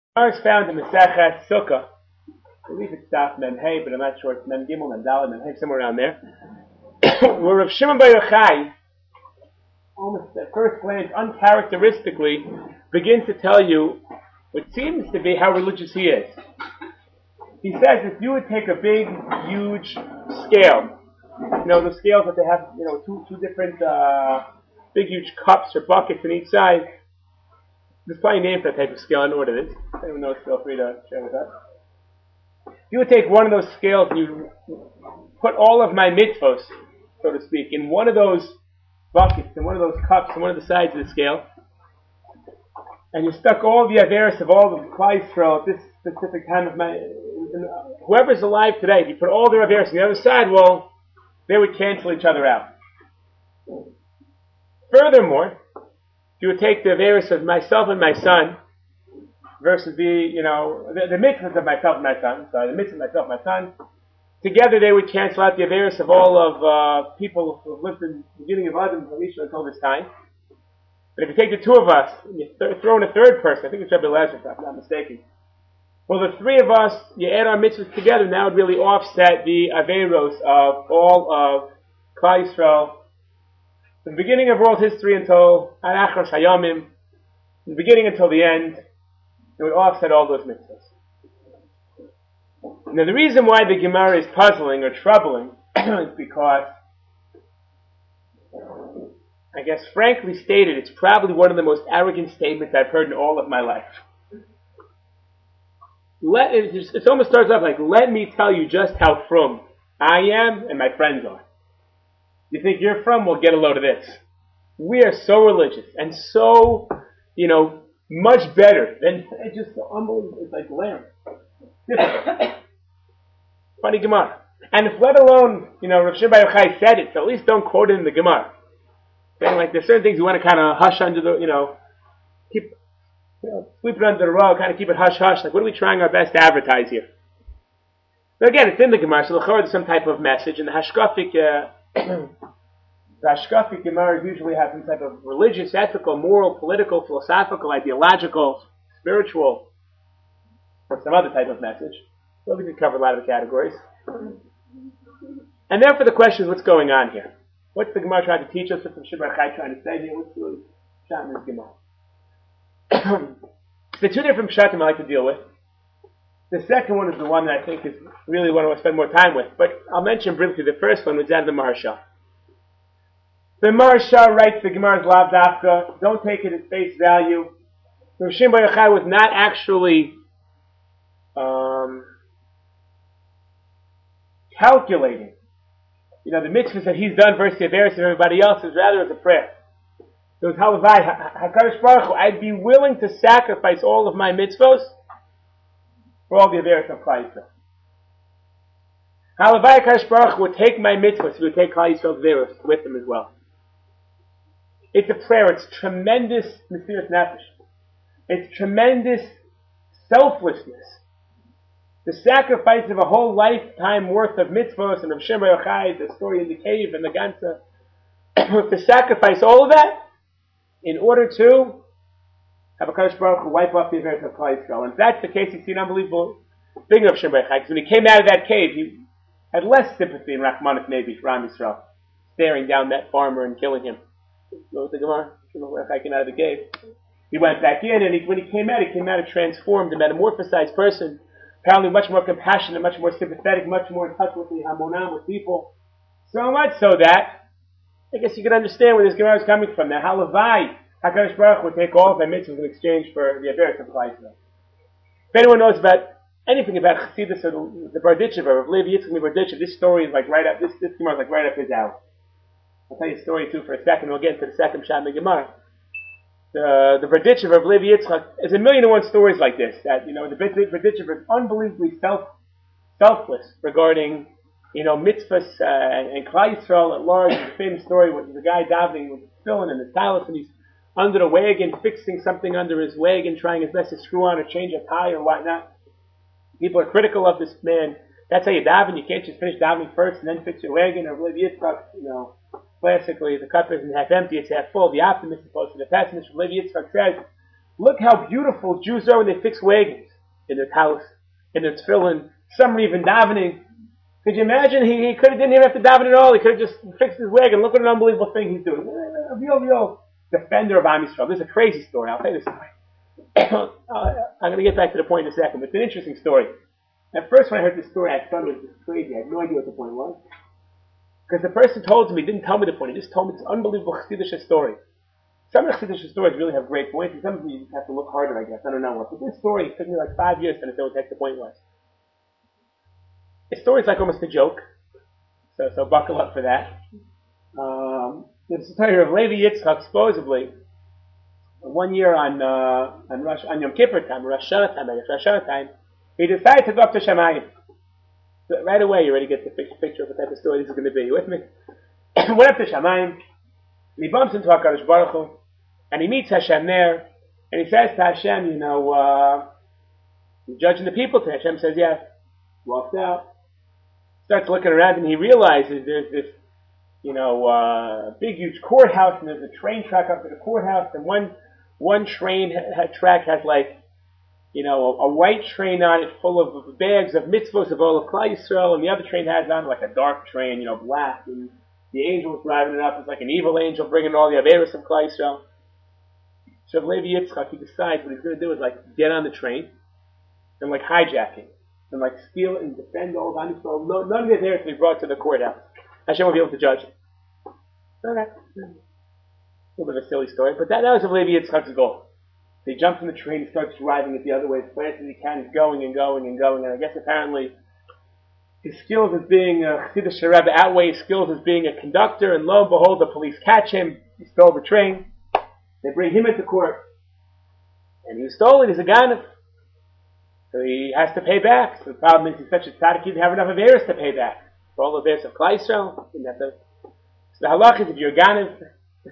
Gemara is found in Masechet Sukkah. I believe it's Daf Mem Hey, but I'm not sure. It's Mem Gimel, Mem Dalet, Mem Hey, somewhere around there. Where Rav Shimon Bar Yochai, almost at first glance, uncharacteristically, begins to tell you what seems to be how religious he is. He says if you would take a big, huge scale, the scales that they have, two different big, huge cups or buckets on each side. There's probably a name for that type of scale. I don't know what it is. If anyone knows, feel free to share with us. If you would take one of those scales and you put all of my mitzvos, so to speak, in one of those buckets, in one of those cups, on one of the sides of the scale, and you stuck all the averis of all the Klal Yisrael at this specific time of my, whoever's alive today, if you put all their averis on the other side, well, they would cancel each other out. Furthermore, if you would take the averis of myself and my son versus the mitzvahs of myself and my son, the mitzvahs of myself and my son, together they would cancel out the averis of all of people who have lived in the beginning of Adam until this time. But if you take the two of us and you throw in a third person, I think it's Rebbe Lezer, if I'm not mistaken. Well, the three of us, you add our mitzvahs together, now it would really offset the averos of all of Klal Yisrael, from the beginning of world history until Achar Hayamim, from the beginning until the end, it would offset all those mitzvahs. Now, the reason why the Gemara is puzzling or troubling is because, I guess, frankly stated, it's probably one of the most arrogant statements I've heard in all of my life. It almost starts off like, let me tell you just how frum I am and my friends are. You think you're frum? Well, get a load of this. We are so religious and so, much better than, it's just unbelievable. It's like lamb. Funny Gemara. And if let alone, Rav Shimon Bar Yochai said it, so at least don't quote it in the Gemara. Saying like there's certain things you want to kind of hush under the, keep, sweep it under the rug, kind of keep it hush hush. Like what are we trying our best to advertise here? But again, it's in the Gemara, so there's some type of message, and the Hashkafic Gemara usually have some type of religious, ethical, moral, political, philosophical, ideological, spiritual, or some other type of message. So we can cover a lot of the categories. And therefore the question is, what's going on here? What's the Gemara trying to teach us? What's the Shimon Bar Yochai trying to say here? What's the shot in this Gemara? The two different pshatim I like to deal with. The second one is the one that I think is really one I want to spend more time with. But I'll mention briefly the first one, which is out of the Maharsha. The Maharsha writes the Gemara's Lav Dafka. Don't take it at face value. Rav Shimon Bar Yochai was not actually calculating, the mitzvahs that he's done versus the averis of everybody else, is rather as a prayer. It was Halavai, HaKadosh Baruch Hu, I'd be willing to sacrifice all of my mitzvahs for all the averis of Klal Yisrael. Halavai, HaKadosh Baruch Hu would take my mitzvahs, he would take Klal Yisrael's averis with him as well. It's a prayer, it's tremendous Mesiras Nefesh. It's tremendous selflessness. The sacrifice of a whole lifetime worth of mitzvahs and of Shimon Bar Yochai, the story in the cave and the Gansa, to sacrifice all of that in order to have a Kadosh Baruch Hu wipe off the averis of Klal Yisrael. And if that's the case, you see an unbelievable thing of Shimon Bar Yochai. Because when he came out of that cave, he had less sympathy in Rachmaninoff maybe for Am Yisrael, staring down that farmer and killing him. What was the Gemara? Shimon Bar Yochai came out of the cave. He went back in, and when he came out a transformed, a metamorphosized person. Apparently much more compassionate, much more sympathetic, much more in touch with the Hamonam, with people. So much so that, I guess you can understand where this Gemara is coming from. Now, Halavai, HaKadosh Baruch Hu would take all of my mitzvahs in exchange for the averis of Klal Yisrael. If anyone knows about anything about Chassidus or the Berditchever, of Levi Yitzchak Berditchever, this story is like right up, this Gemara is like right up his alley. I'll tell you a story too for a second, we'll get into the second shot in the Gemara. The Berditchever of Levi Yitzchak, there's 1,000,001 stories like this, that, the Berditchever is unbelievably selfless regarding, mitzvahs, and Klal Yisrael at large. There's a famous story with the guy davening with his tefillin and his talis, and he's under the wagon, fixing something under his wagon, trying his best to screw on or change a tire or whatnot. People are critical of this man. That's how you daven. You can't just finish davening first and then fix your wagon. Or Levi Yitzchak, classically, the cup isn't half empty, it's half full. The optimist is opposed to the pessimist. Levi Yitzchak says, Look how beautiful Jews are when they fix wagons in their house, in their tefillin. Some are even davening. Could you imagine? He didn't even have to daven at all. He could have just fixed his wagon. Look what an unbelievable thing he's doing. A real defender of Am Yisrael. This is a crazy story. I'll tell you this story. I'm going to get back to the point in a second, but it's an interesting story. At first, when I heard this story, I thought it was just crazy. I had no idea what the point was. Because the person told me, didn't tell me the point. He just told me this unbelievable Chassidish story. Some of the Chassidish stories really have great points, and some of them you just have to look harder, I guess. I don't know what. But this story took me like 5 years to understand what the heck the point was. The story is like almost a joke. So buckle up for that. There's a story of Levi Yitzchak, supposedly, one year on Yom Kippur time, Rosh Hashanah time, he decided to go up to Shamayim. So right away, you already get the picture of what type of story this is going to be. You with me? Went up to Shamayim, and he bumps into HaKadosh Baruch Hu, and he meets Hashem there, and he says to Hashem, you're judging the people today. Hashem says, yes. Walks out, starts looking around, and he realizes there's this, big, huge courthouse, and there's a train track up to the courthouse, and one train track has a white train on it full of bags of mitzvos of all of Klal Yisrael, and the other train has on like a dark train, black, and the angel's driving it up. It's like an evil angel bringing all the Averos of Klal Yisrael. So Levi Yitzchak, he decides what he's going to do is get on the train and hijack it and steal it and defend all of Am Yisrael. No, none of the Averos will be brought to the courthouse. Hashem will be able to judge it. Okay. A little bit of a silly story, but that was Levi Yitzchak's goal. He jumps from the train, he starts driving it the other way as fast as he can. He's going and going and going, and I guess apparently his skills as being a Chassidish Rebbe outweigh his skills as being a conductor, and lo and behold, the police catch him. He stole the train. They bring him into court, and he was stolen. He's a ganav, so he has to pay back. So the problem is he's such a tzaddik, he didn't have enough Averos to pay back for all the Averos of Klal Yisrael. So the halach is if you're a ganav,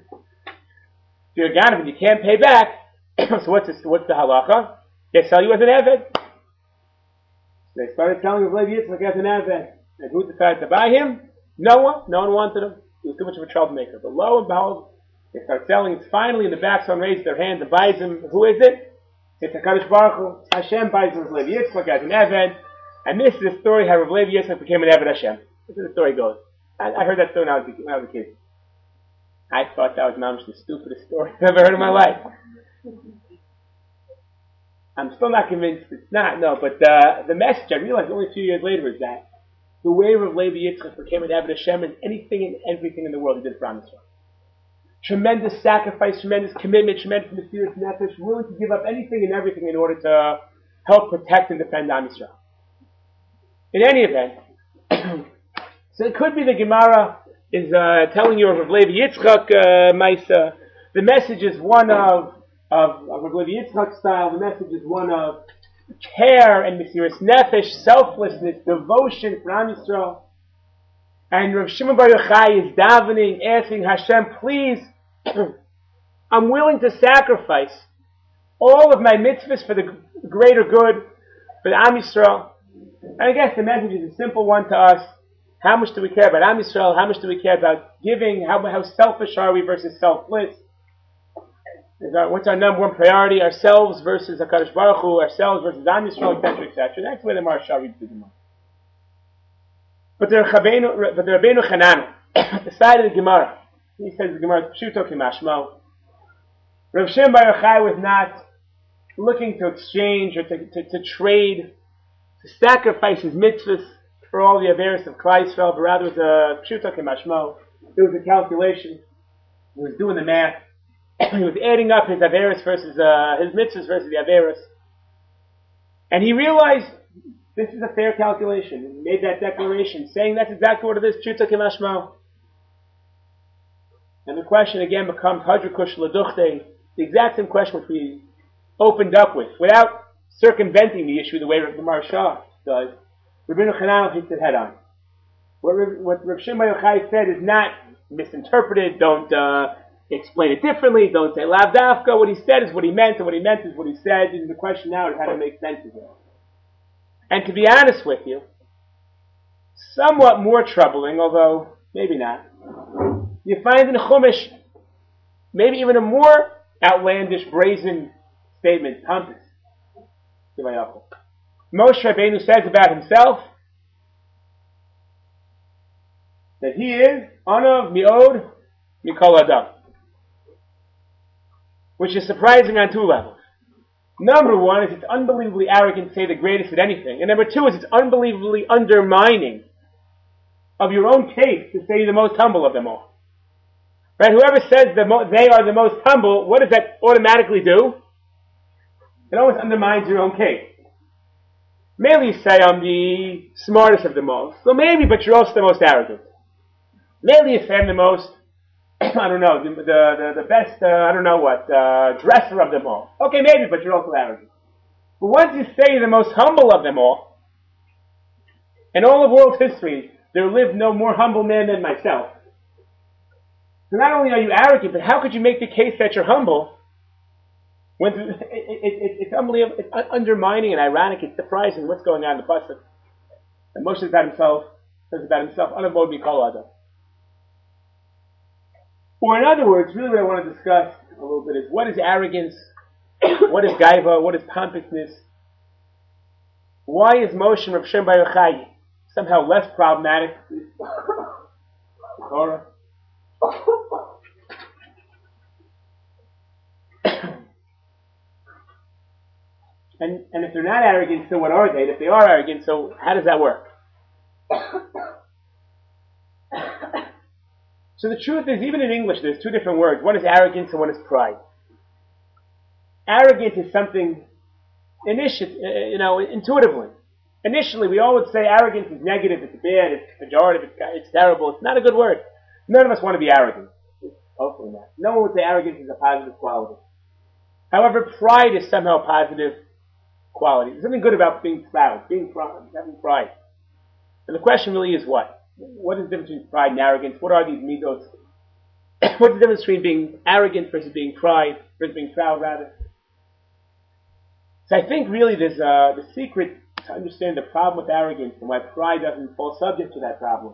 and you can't pay back, so what's the halacha? They sell you as an eved. So they started selling him Levi Yitzchak as an eved. And who decided to buy him? No one. No one wanted him. He was too much of a troublemaker. But lo and behold, they start selling him. Finally, in the back, someone raises their hand and buys him. Who is it? It's HaKadosh Baruch Hu. Hashem buys him as Levi Yitzchak as an eved. And this is the story how Levi Yitzchak became an eved Hashem. This is the story goes. I heard that story when I was a kid. I thought that was the stupidest story I've ever heard in my life. I'm still not convinced it's not, no, but the message I realized only a few years later is that the way of Levi Yitzchak became an Eved Hashem is anything and everything in the world he did for Am Yisrael. Tremendous sacrifice, tremendous commitment, tremendous mysterious nefesh, willing to give up anything and everything in order to help protect and defend Am Yisrael. In any event, so it could be the Gemara is telling you of Levi Yitzchak Maisa. The message is one of Levi Yitzchak style. The message is one of care and mysterious nefesh, selflessness, devotion for Am Yisrael. And Rav Shimon Bar Yochai is davening, asking Hashem, please, I'm willing to sacrifice all of my mitzvahs for the greater good, for the Am Yisrael. And I guess the message is a simple one to us. How much do we care about Am Yisrael? How much do we care about giving? How selfish are we versus selfless? What's our number one priority? Ourselves versus HaKadosh Baruch Hu, ourselves versus Am Yisrael, etc., etc. That's where the Maharsha reads the Gemara. But the Rabbeinu Chananel, at the side of the Gemara, he says the Gemara, Pshuto Kimashmo. Rav Shimon Bar Yochai was not looking to exchange or to trade, to sacrifice his mitzvahs for all the Averos of Klal Yisrael, but rather it was a Pshuto Kimashmo. It was a calculation. He was doing the math. He was adding up his Averos versus his mitzvahs versus the Averos. And he realized this is a fair calculation. He made that declaration, saying that's exactly what it is, Pshuto Kimashmo. And the question again becomes Hadrakush Laduchte, the exact same question which we opened up with, without circumventing the issue the way the Maharsha does. Rabbeinu Chananel hits it head on. What Rav Shimon Bar Yochai said is not misinterpreted. Don't explain it differently. Don't say Lav Dafka. What he said is what he meant, and what he meant is what he said. And the question now is how to make sense of it. And to be honest with you, somewhat more troubling, although maybe not, you find in Chumash maybe even a more outlandish, brazen statement, pompous. Moshe Rabbeinu says about himself that he is Anav Mi'od Mikol Adam, which is surprising on two levels. Number one is it's unbelievably arrogant to say the greatest at anything, and number two is it's unbelievably undermining of your own case to say you're the most humble of them all. Right? Whoever says they are the most humble, what does that automatically do? It always undermines your own case. Maybe you say I'm the smartest of them all. So maybe, but you're also the most arrogant. Maybe you say I'm the most, I don't know, the best, dresser of them all. Okay, maybe, but you're also arrogant. But once you say you're the most humble of them all, in all of world history, there lived no more humble man than myself. So not only are you arrogant, but how could you make the case that you're humble when it's unbelievable, it's undermining and ironic, it's surprising what's going on in the pasuk. And Moshe says about himself, Anavod Mikol Adam. Or in other words, really what I want to discuss a little bit is what is arrogance, what is gaiva, what is pompousness, why is Moshe and Rav Shem Bar Yochai somehow less problematic? Torah. And if they're not arrogant, so what are they? And if they are arrogant, so how does that work? So the truth is, even in English, there's two different words. One is arrogance and one is pride. Arrogance is something intuitively. Initially, we all would say arrogance is negative, it's bad, it's pejorative, it's terrible. It's not a good word. None of us want to be arrogant. Hopefully not. No one would say arrogance is a positive quality. However, pride is somehow a positive quality. There's something good about being proud, having pride. And the question really is what? What is the difference between pride and arrogance? What are these midos? What's the difference between being arrogant versus being proud, rather? So I think really there's the secret to understand the problem with arrogance and why pride doesn't fall subject to that problem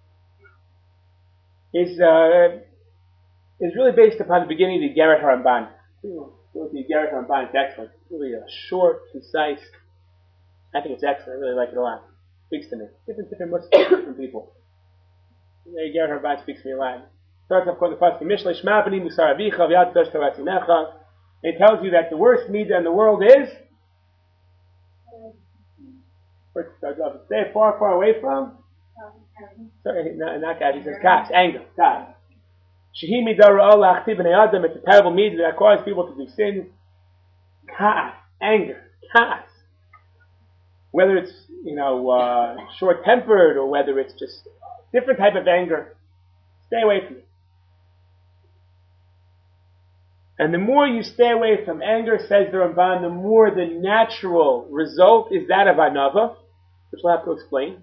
is really based upon the beginning of the Igeret HaRamban. The Igeret HaRamban is excellent. It's really short, concise. I think it's excellent. I really like it a lot. It speaks to me. Different Muslims, different people. The Igeret HaRamban speaks to me a lot. Starts off with the pasuk Mishlei Shema B'ni Musar Avicha V'Yad Tosh Torah Tzinecha. It tells you that the worst midah in the world is stay far, far away from. Sorry, not God. He says kas, anger, kas. Shehi midah ra'ah la'achtiv b'nei adam. It's a terrible midah that causes people to do sins. Kas, anger, kas. Whether it's short-tempered or whether it's just different type of anger, stay away from it. And the more you stay away from anger, says the Ramban, the more the natural result is that of anava, which we'll have to explain.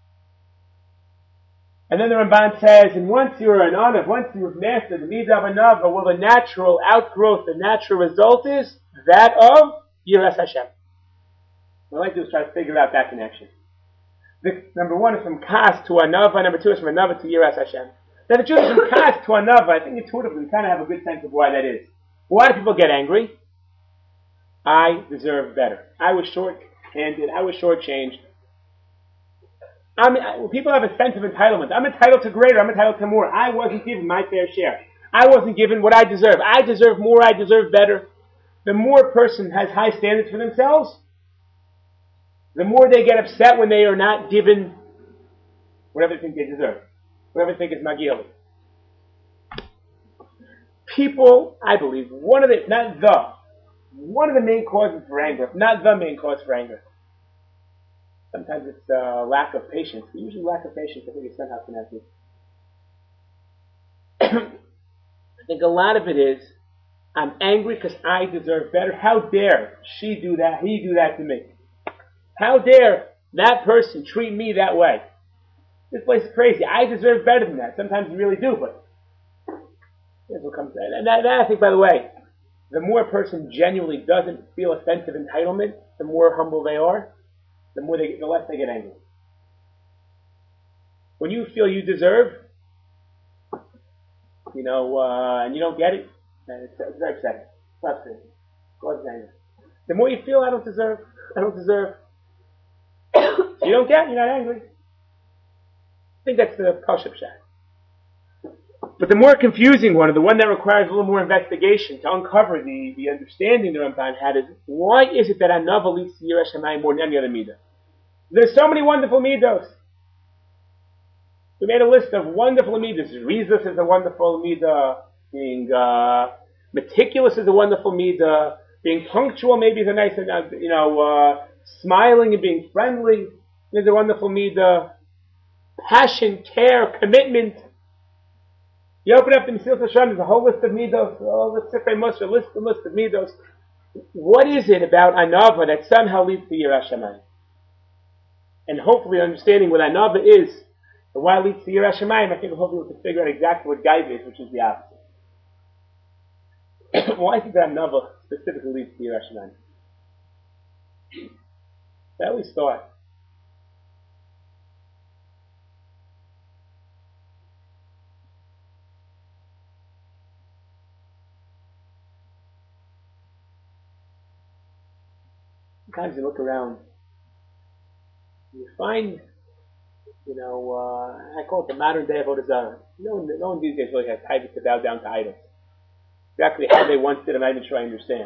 And then the Ramban says, and once you're an anav, once you've mastered the midah of anava, well, the natural outgrowth, the natural result is that of Yiras Hashem. What I'd like to do is try to figure out that connection. Number one is from kas to anava, number two is from anava to Yiras Hashem. Now the truth is from kas to anava, I think intuitively we kind of have a good sense of why that is. Why do people get angry? I deserve better. I was short-handed. I was short-changed. People have a sense of entitlement. I'm entitled to greater. I'm entitled to more. I wasn't given my fair share. I wasn't given what I deserve. I deserve more. I deserve better. The more a person has high standards for themselves, the more they get upset when they are not given whatever they think they deserve, whatever they think is magili. People, I believe, one of the main causes for anger, not the main cause for anger. Sometimes it's lack of patience. Usually lack of patience, I think, is somehow connected. I think a lot of it is, I'm angry because I deserve better. How dare she do that, he do that to me? How dare that person treat me that way? This place is crazy. I deserve better than that. Sometimes you really do, but here's what comes to that. And that, I think, by the way, the more a person genuinely doesn't feel a sense of entitlement, the more humble they are, the less they get angry. When you feel you deserve, and you don't get it, it's very upsetting. Frustrating. The more you feel, I don't deserve, you don't get, you're not angry. I think that's the Pashup Shah. But the more confusing one, or the one that requires a little more investigation to uncover the understanding the Ramban had, is why is it that Anava leads to Yiras Shamayim more than any other midah? There's so many wonderful midos. We made a list of wonderful midas. Rizus is a wonderful midah. Being meticulous is a wonderful midah. Being punctual maybe is a nice, smiling and being friendly is a wonderful midah. Passion, care, commitment. You open up the Mesilas Yesharim, there's a whole list of midos. Oh, the Sifrei Moshe, list of midos. What is it about Anava that somehow leads to Yiras Shamayim? And hopefully understanding what Anava is and why it leads to Yiras Shamayim, I think hopefully we can figure out exactly what Gaiva is, which is the opposite. Why is it that Anava specifically leads to Yiras Shamayim? That we start. Sometimes you look around, you find, I call it the modern day Avodah Zarah. No one these days really has time to bow down to idols. Exactly how they once did, I'm not even sure I understand.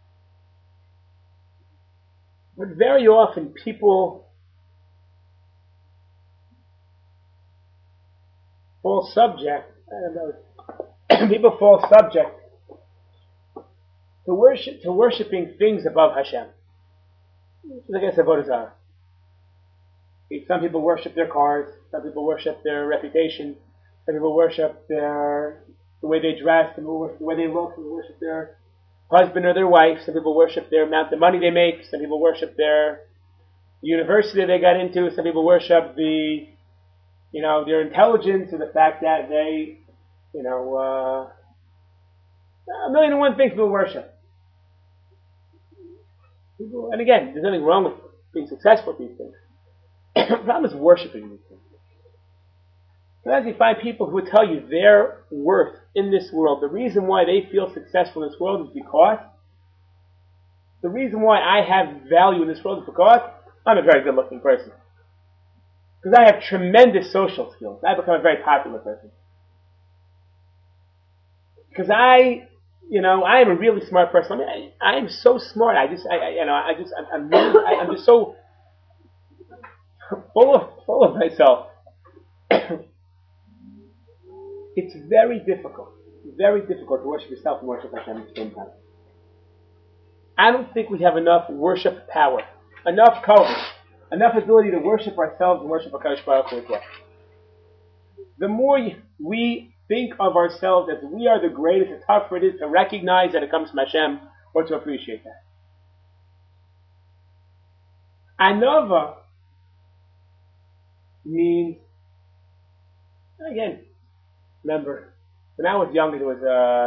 But very often people fall subject, people fall subject to worshiping things above Hashem. I guess Avodah Zarah. Some people worship their cars. Some people worship their reputation. Some people worship the way they dress. Some people worship the way they look. Some people worship their husband or their wife. Some people worship their amount of money they make. Some people worship their university they got into. Some people worship their intelligence or the fact that they, a million and one things people worship. And again, there's nothing wrong with being successful at these things. The problem is worshiping these things. Sometimes you find people who will tell you their worth in this world. The reason why they feel successful in this world is because the reason why I have value in this world is because I'm a very good-looking person. Because I have tremendous social skills. I've become a very popular person. Because I am a really smart person. I am so smart. I'm just so full of myself. It's very difficult to worship yourself and worship Hashem at the same time. I don't think we have enough worship power, enough courage, enough ability to worship ourselves and worship HaKadosh Baruch Hu as well. The more we think of ourselves as we are the greatest, the tougher it is to recognize that it comes from Hashem or to appreciate that. Anava means, again, remember, when I was younger, there was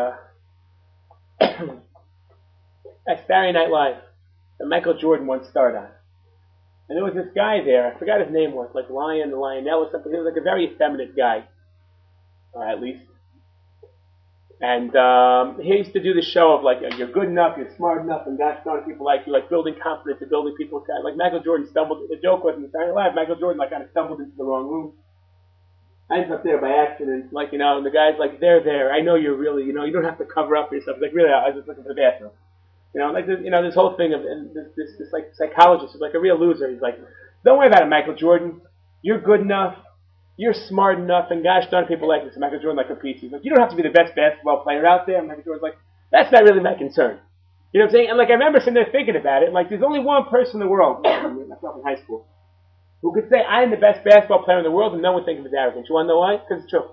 a Saturday Night Live that Michael Jordan once starred on. And there was this guy there, I forgot his name was, like Lionel or something. He was like a very effeminate guy. At least. And he used to do the show of you're good enough, you're smart enough, and gosh darn people like you, like building confidence and building people's guys. Like Michael Jordan stumbled, the joke was in Saturday Night Live, Michael Jordan kind of stumbled into the wrong room. I ended up there by accident, and the guy's like, they're there, I know you're really, you don't have to cover up for yourself. He's like, really, I was just looking for the bathroom. This whole thing of, and this psychologist is like a real loser. He's like, don't worry about it, Michael Jordan. You're good enough. You're smart enough, and gosh darn people like this. And Michael Jordan competes. He's like, you don't have to be the best basketball player out there. And Michael Jordan's like, that's not really my concern. You know what I'm saying? And I remember sitting there thinking about it. There's only one person in the world, myself in high school, who could say I am the best basketball player in the world, and no one thinks of it arrogant. You want to know why? Because it's true.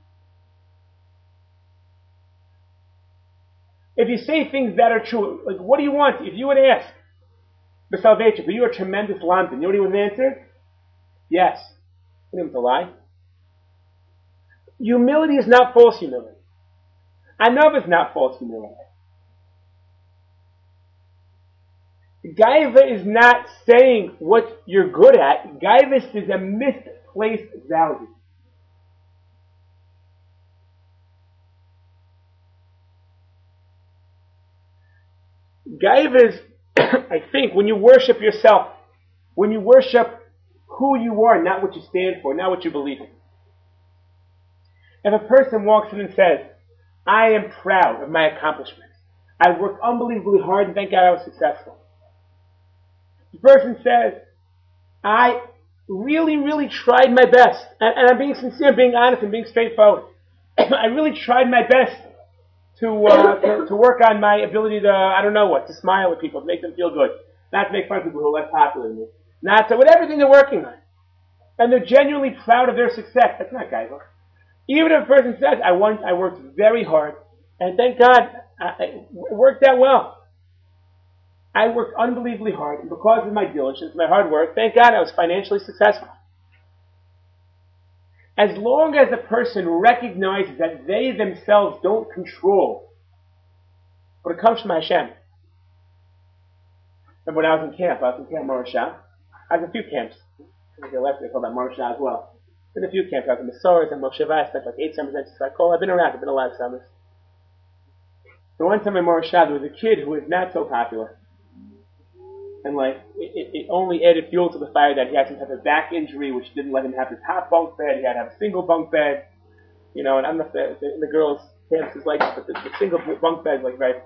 If you say things that are true, what do you want? If you would ask the Salvation, are you a tremendous lamdan? You know what he would answer? Yes. He didn't have to lie. Humility is not false humility. Anava is not false humility. Gaiva is not saying what you're good at. Gaiva is a misplaced value. Gaiva is, I think, when you worship yourself, when you worship who you are, not what you stand for, not what you believe in. If a person walks in and says, I am proud of my accomplishments, I worked unbelievably hard and thank God I was successful. The person says, I really, really tried my best, and I'm being sincere, being honest, and being straightforward. I really tried my best to work on my ability to smile at people, to make them feel good, not to make fun of people who are less popular than me, not to, whatever thing they're working on. And they're genuinely proud of their success. That's not Gaiva. Even if a person says, I worked very hard, and thank God, it worked out well. I worked unbelievably hard, and because of my diligence, my hard work, thank God I was financially successful. As long as a person recognizes that they themselves don't control, but it comes from Hashem. Remember when I was in Camp Morashah. I was in a few camps. I think they call that Morashah as well. In a few camps, I was in the Soros and Moshe I spent like 8 summers at Tzfakol. I've been around, I've been a lot of summers. So one time in Morashah, there was a kid who was not so popular. And it only added fuel to the fire that he had some type of back injury, which didn't let him have the top bunk bed. He had to have a single bunk bed. And I don't know if the girls' camps is like this, but the single bunk bed is like very,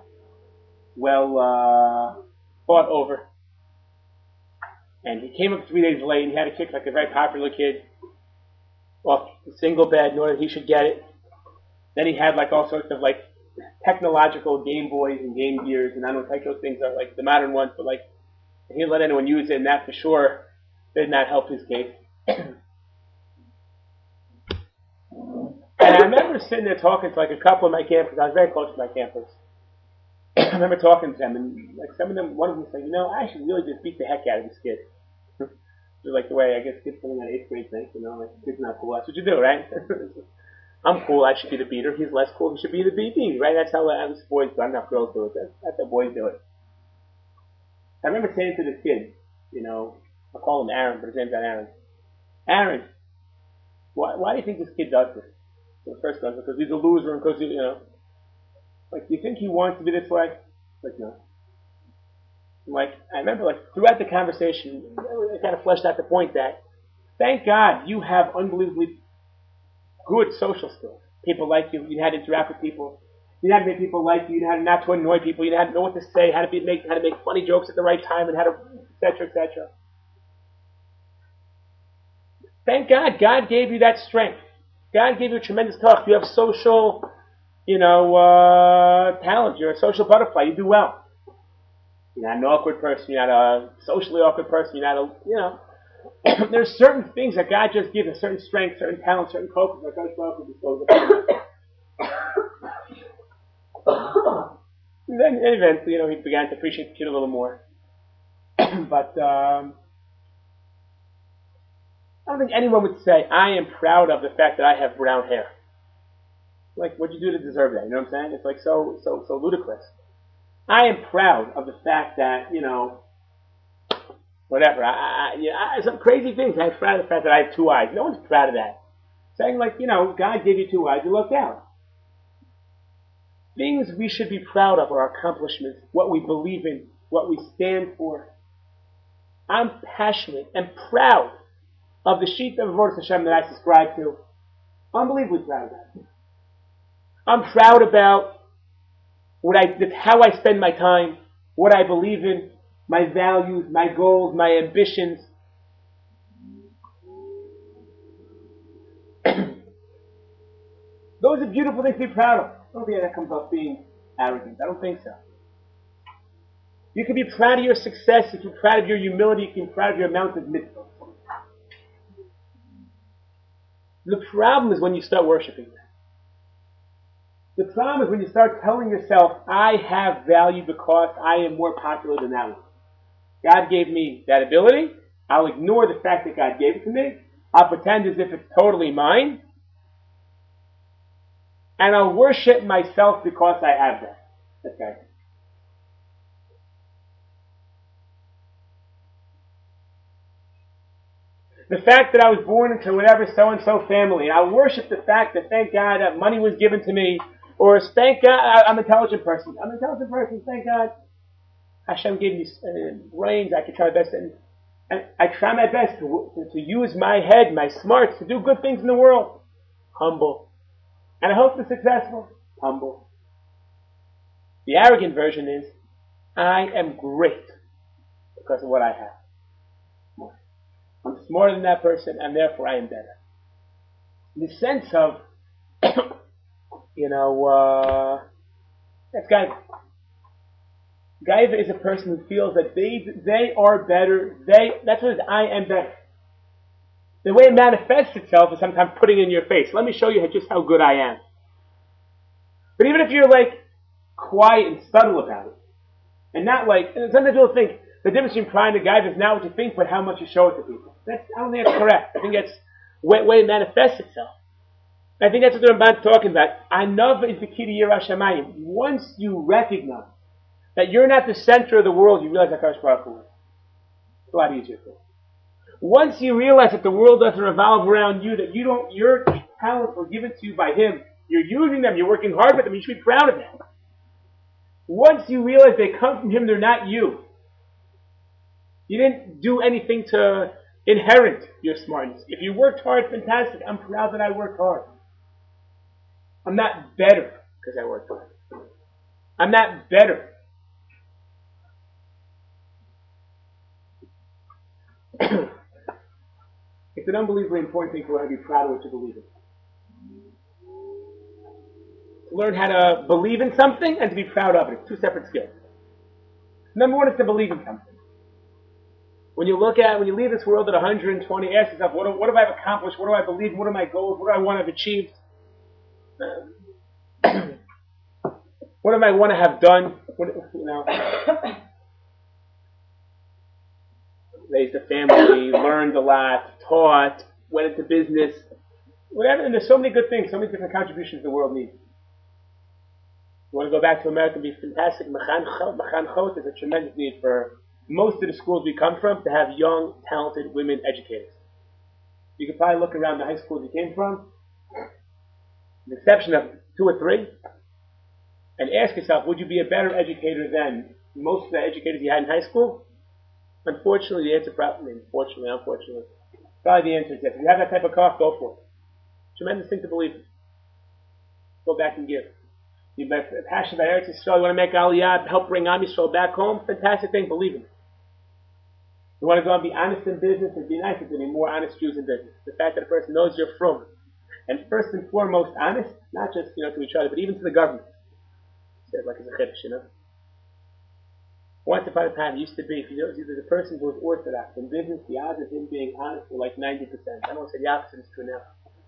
well thought over. And he came up 3 days late, and he had to kick like a very popular kid off the single bed in order that he should get it. Then he had like all sorts of like technological Game Boys and Game Gears, and I don't think those things are like the modern ones, but like he didn't let anyone use it, and that for sure did not help his case. And I remember sitting there talking to like a couple of my campers. I was very close to my campers. I remember talking to them, and like some of them, one of them said, I should really just beat the heck out of this kid. Just like the way I guess kids in that 8th grade think, like kid's not cool. That's what you do, right? I'm cool, I should be the beater. He's less cool, he should be the beat, right? That's how boys do it. I don't know if girls do it. That's how boys do it. I remember saying to this kid, I'll call him Aaron, but his name's not Aaron. Aaron, why do you think this kid does this? So the first one, because he's a loser and because, do you think he wants to be this way? Like, no. I remember, throughout the conversation, it kind of fleshed out the point that, thank God you have unbelievably good social skills. People like you. You know how to interact with people. You know how to make people like you. You know how to not to annoy people. You know how to know what to say. How to make funny jokes at the right time, and how to etc. etc. Thank God. God gave you that strength. God gave you a tremendous talk. You have social, talent. You're a social butterfly. You do well. You're not an awkward person. You're not a socially awkward person. You're not a, there's certain things that God just gives us, certain strengths, certain talents, certain focus that God disposed of. And then eventually, he began to appreciate the kid a little more. But I don't think anyone would say, I am proud of the fact that I have brown hair. What'd you do to deserve that? You know what I'm saying? It's like so ludicrous. I am proud of the fact that, whatever. Some crazy things. I'm proud of the fact that I have 2 eyes. No one's proud of that. Saying God gave you 2 eyes, you looked out. Things we should be proud of are our accomplishments, what we believe in, what we stand for. I'm passionate and proud of the sheet of Avodas Hashem that I subscribe to. Unbelievably proud of that. I'm proud about how I spend my time, what I believe in, my values, my goals, my ambitions. Those are beautiful things to be proud of. I don't think that comes off being arrogant. I don't think so. You can be proud of your success, you can be proud of your humility, you can be proud of your amount of mitzvah. The problem is when you start worshiping that. The problem is when you start telling yourself, I have value because I am more popular than that one. God gave me that ability. I'll ignore the fact that God gave it to me. I'll pretend as if it's totally mine. And I'll worship myself because I have that. Okay. The fact that I was born into whatever so-and-so family, and I worship the fact that thank God that money was given to me, or thank God I'm an intelligent person. I'm an intelligent person, thank God. Hashem gave me brains. I can try my best, and I try my best to use my head, my smarts, to do good things in the world. Humble. And I hope to be successful. Humble. The arrogant version is, I am great because of what I have. I'm smarter than that person, and therefore I am better. In the sense of, that's Gaiva. Gaiva is a person who feels that they are better. That's what it is, I am better. The way it manifests itself is sometimes putting it in your face. Let me show you just how good I am. But even if you're like quiet and subtle about it, and not like, and sometimes people think the difference between pride and Gaiva is not what you think, but how much you show it to people. I don't think that's correct. I think that's the way it manifests itself. I think that's what the Ramban's talking about. Anava is the key to Yiras Shamayim. Once you recognize that you're not the center of the world, you realize that HaKadosh Baruch Hu is. It's a lot easier for you. Once you realize that the world doesn't revolve around you, that your talents were given to you by Him, you're using them, you're working hard with them, you should be proud of them. Once you realize they come from Him, they're not you. You didn't do anything to inherit your smartness. If you worked hard, fantastic. I'm proud that I worked hard. I'm not better because I worked hard. I'm not better. It's an unbelievably important thing to learn to be proud of what you believe in. To learn how to believe in something and to be proud of it. It's two separate skills. Number one is to believe in something. When you leave this world at 120, ask yourself, what have I accomplished? What do I believe? What are my goals? What do I want to have achieved? What do I want to have done? Raised a family, learned a lot, taught, went into business, whatever. And there's so many good things, so many different contributions the world needs. You want to go back to America and be fantastic? Machanchot is a tremendous need for most of the schools we come from to have young, talented women educators. You could probably look around the high schools you came from, with the exception of 2 or 3, and ask yourself, would you be a better educator than most of the educators you had in high school? Unfortunately, the answer probably, unfortunately, probably the answer is yes. If you have that type of cough, go for it. Tremendous thing to believe in. Go back and give. You've got a passion about Eretz Yisrael, you want to make Aliyah, help bring Am Yisrael back home, fantastic thing, believe in it. You want to go and be honest in business, and be nice, there's going to be more honest Jews in business. The fact that a person knows you're from, and first and foremost honest, not just to each other, but even to the government. It's like it's a chiddush, Once upon a time, it used to be, if there's a person who was Orthodox in business, the odds of him being honest were like 90%. I don't want to say the opposite is true now.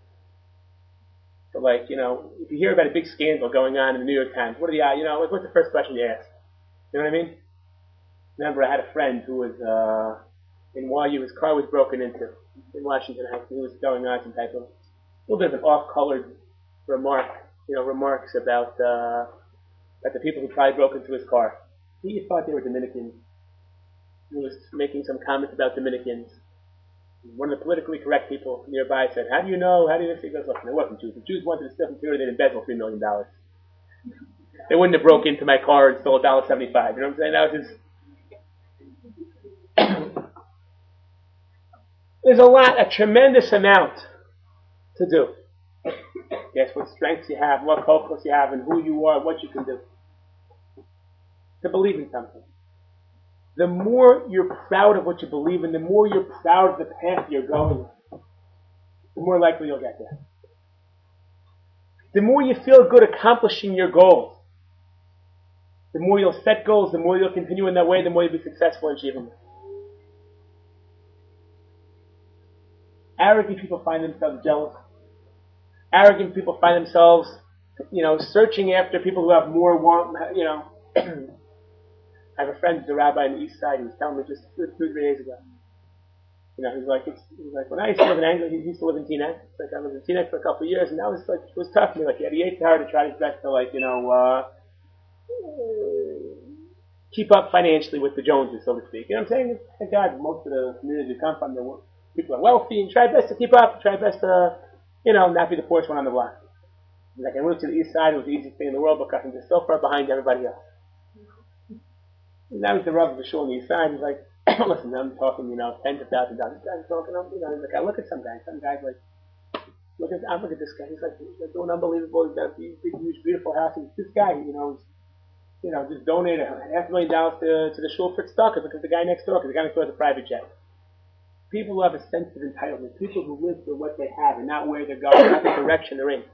But if you hear about a big scandal going on in the New York Times, what are the odds? What's the first question you ask? You know what I mean? Remember, I had a friend who was in YU. His car was broken into in Washington Heights. He was going on some type of a little bit of an off-colored remarks about the people who probably broke into his car. He thought they were Dominicans. He was making some comments about Dominicans. One of the politically correct people nearby said, how do you know? How do you know? He goes, look, it wasn't Jews. The Jews wanted to steal material, they'd embezzle $3 million. They wouldn't have broke into my car and stole $1.75. You know what I'm saying? That was his... There's a tremendous amount to do. Yes, what strengths you have, what focus you have, and who you are, what you can do. To believe in something. The more you're proud of what you believe in, the more you're proud of the path you're going on, the more likely you'll get there. The more you feel good accomplishing your goals, the more you'll set goals, the more you'll continue in that way, the more you'll be successful in achieving them. Arrogant people find themselves jealous. Arrogant people find themselves, searching after people who have more I have a friend who's a rabbi on the east side. He was telling me just 2 or 3 days ago. He's like, when I used to live in Anglia, he used to live in Teaneck. It's like I lived in Teaneck for a couple of years, and that was it was tough for me. He had hard to try his best to keep up financially with the Joneses, so to speak. You know what I'm saying? Thank God, most of the communities we come from, people are wealthy, and try best to keep up, try best to, not be the poorest one on the block. I moved to the east side, it was the easiest thing in the world because I'm just so far behind everybody else. And that was the Rav of the shul on the east side. He's like, listen, I'm talking, tens of thousands of dollars. This guy's talking, he's like, I look at some guys. Some guys like, I look at this guy. He's like doing unbelievable. He's got a big, huge, beautiful house. And this guy, just donated $500,000 to the shul for tzedakah because the guy next door, has a private jet. People who have a sense of entitlement, people who live for what they have and not where they're going, not the direction they're in,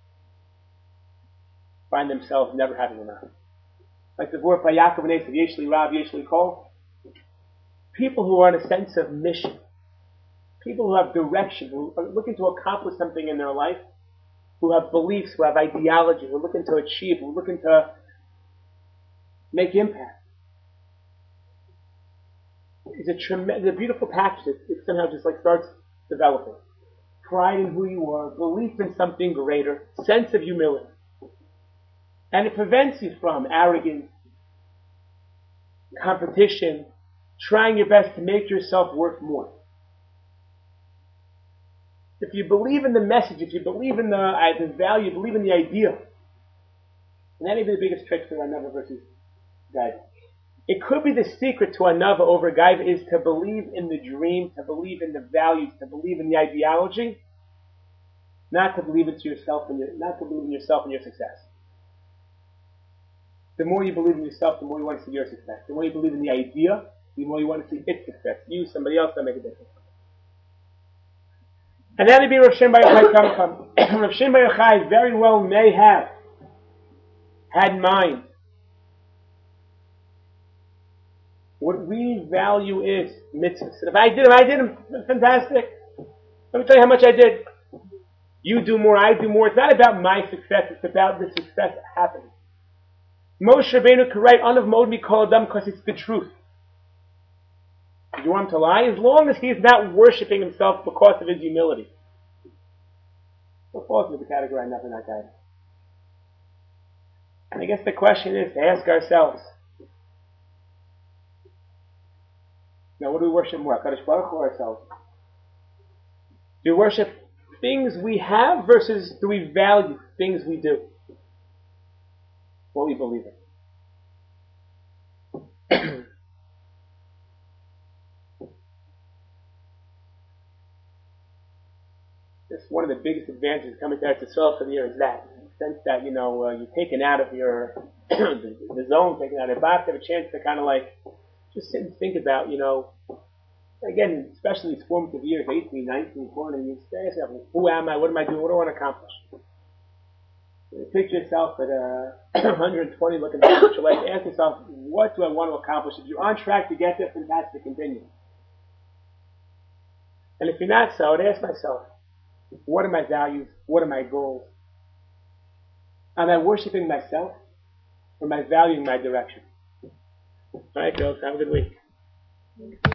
find themselves never having enough. Like the word by Yaakov and Esav, Yeshli Rav, Yeshli Kol. People who are in a sense of mission, people who have direction, who are looking to accomplish something in their life, who have beliefs, who have ideology, who are looking to achieve, who are looking to make impact. It's a beautiful package. It somehow just starts developing. Pride in who you are, belief in something greater, sense of humility. And it prevents you from arrogance, competition, trying your best to make yourself worth more. If you believe in the message, if you believe in the value, believe in the ideal, and that may be the biggest trick for Anava versus Gaiva. It could be the secret to Anava over Gaiva is to believe in the dream, to believe in the values, to believe in the ideology, not to believe in yourself and your success. The more you believe in yourself, the more you want to see your success. The more you believe in the idea, the more you want to see its success. You, somebody else, that make a difference. And that would be Rav Shimon Bar Yochai come. Rav Shimon Bar Yochai very well may have had in mind what we value is mitzvahs. If I did them, fantastic. Let me tell you how much I did. You do more, I do more. It's not about my success, it's about the success happening. Moshe Rabbeinu could write Anav Mod Mikol Adam because it's the truth. Do you want him to lie? As long as he's not worshipping himself because of his humility. What falls into the category of nothing like that? And I guess the question is to ask ourselves, now what do we worship more, HaKadosh Baruch Hu or ourselves? Do we worship things we have versus do we value things we do? What we believe in. This one of the biggest advantages coming to Eretz Yisrael for the year is that, in the sense that, you're taken out of your, the zone, taken out of your box, have a chance to kind of just sit and think about, again, especially these formative years, 18, 19, 20, you say yourself, who am I, what am I doing, what do I want to accomplish? Picture yourself at 120 looking back at your life. Ask yourself, what do I want to accomplish? If you're on track to get there, fantastic, continue. And if you're not so, I'd ask myself, what are my values? What are my goals? Am I worshiping myself? Or am I valuing my direction? All right, girls, have a good week.